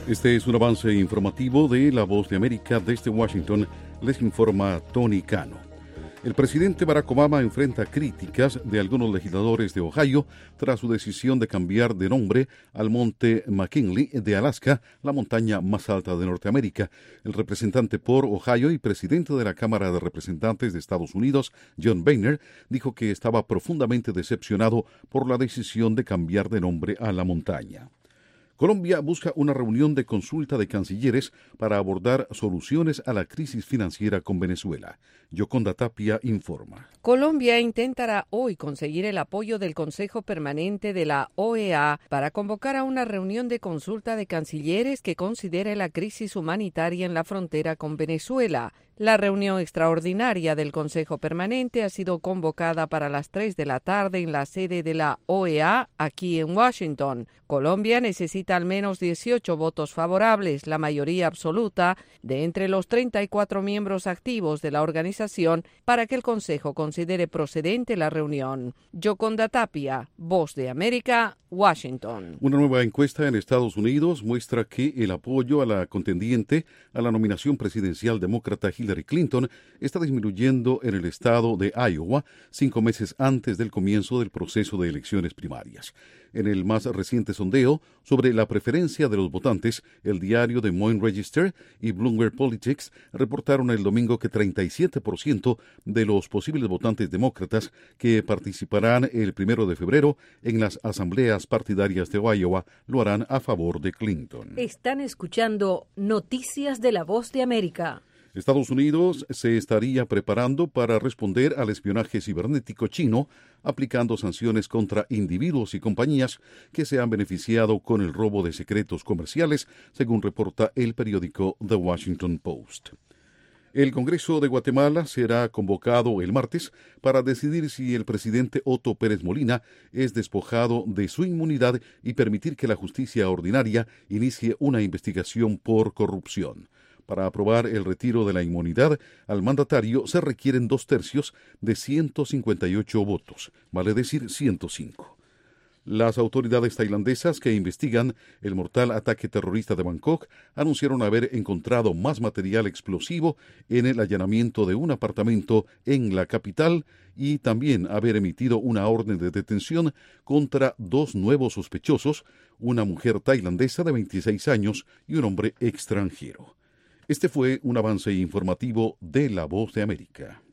Este es un avance informativo de La Voz de América. Desde Washington les informa Tony Cano. El presidente Barack Obama enfrenta críticas de algunos legisladores de Ohio tras su decisión de cambiar de nombre al monte McKinley de Alaska, la montaña más alta de Norteamérica. El representante por Ohio y presidente de la Cámara de Representantes de Estados Unidos, John Boehner, dijo que estaba profundamente decepcionado por la decisión de cambiar de nombre a la montaña. Colombia busca una reunión de consulta de cancilleres para abordar soluciones a la crisis financiera con Venezuela. Yoconda Tapia informa. Colombia intentará hoy conseguir el apoyo del Consejo Permanente de la OEA para convocar a una reunión de consulta de cancilleres que considere la crisis humanitaria en la frontera con Venezuela. La reunión extraordinaria del Consejo Permanente ha sido convocada para las 3 de la tarde en la sede de la OEA, aquí en Washington. Colombia necesita al menos 18 votos favorables, la mayoría absoluta, de entre los 34 miembros activos de la organización, para que el Consejo considere procedente la reunión. Yoconda Tapia, Voz de América, Washington. Una nueva encuesta en Estados Unidos muestra que el apoyo a la contendiente a la nominación presidencial demócrata Hillary Clinton está disminuyendo en el estado de Iowa 5 meses antes del comienzo del proceso de elecciones primarias. En el más reciente sondeo sobre la preferencia de los votantes, el diario Des Moines Register y Bloomberg Politics reportaron el domingo que 37% de los posibles votantes demócratas que participarán el 1 de febrero en las asambleas partidarias de Iowa lo harán a favor de Clinton. Están escuchando Noticias de la Voz de América. Estados Unidos se estaría preparando para responder al espionaje cibernético chino, aplicando sanciones contra individuos y compañías que se han beneficiado con el robo de secretos comerciales, según reporta el periódico The Washington Post. El Congreso de Guatemala será convocado el martes para decidir si el presidente Otto Pérez Molina es despojado de su inmunidad y permitir que la justicia ordinaria inicie una investigación por corrupción. Para aprobar el retiro de la inmunidad al mandatario se requieren 2/3 de 158 votos, vale decir 105. Las autoridades tailandesas que investigan el mortal ataque terrorista de Bangkok anunciaron haber encontrado más material explosivo en el allanamiento de un apartamento en la capital y también haber emitido una orden de detención contra 2 nuevos sospechosos, una mujer tailandesa de 26 años y un hombre extranjero. Este fue un avance informativo de La Voz de América.